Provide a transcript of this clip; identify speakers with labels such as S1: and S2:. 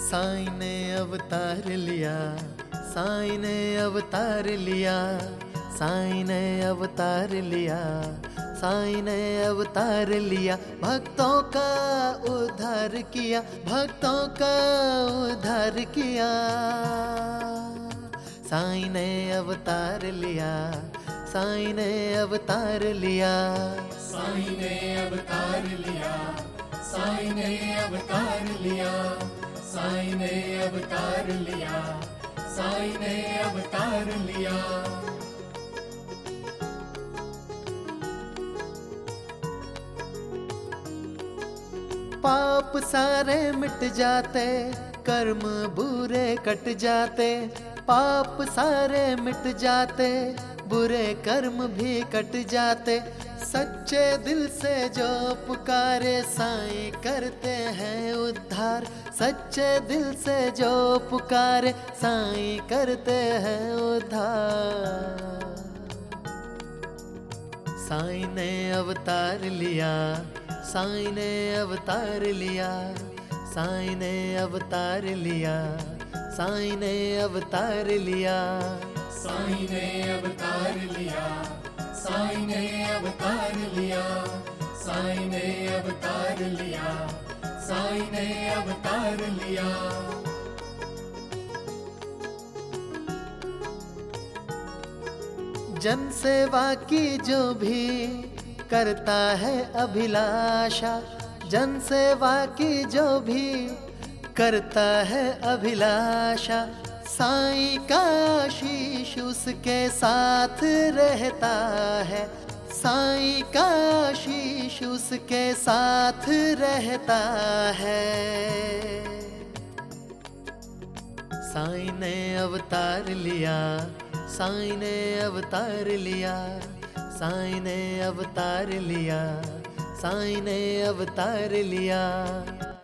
S1: साईं ने अवतार लिया, साईं ने अवतार लिया, साईं ने अवतार लिया, साईं ने अवतार लिया। भक्तों का उद्धार किया, भक्तों का उद्धार किया। साईं ने अवतार लिया, साईं ने अवतार लिया,
S2: साईं ने अवतार लिया, साईं ने अवतार लिया, साईं ने अवतार लिया, साईं ने अवतार लिया।
S1: पाप सारे मिट जाते, कर्म बुरे कट जाते, पाप सारे मिट जाते, बुरे कर्म भी कट जाते। सच्चे दिल से जो पुकारे साईं करते हैं उद्धार, सच्चे दिल से जो पुकारे साईं करते हैं उद्धार। साईं ने अवतार लिया, साईं ने अवतार लिया, साईं ने अवतार लिया, साईं ने अवतार लिया,
S2: साईं ने अवतार लिया, साईं ने अवतार लिया, साईं ने अवतार लिया, साईं ने अवतार लिया।
S1: जन सेवा की जो भी करता है अभिलाषा, जन सेवा की जो भी करता है अभिलाषा, साईं का आशीष उसके साथ रहता है, साईं का आशीष उसके साथ रहता है। साईं ने अवतार लिया, साईं ने अवतार लिया, साईं ने अवतार लिया, साईं ने अवतार लिया।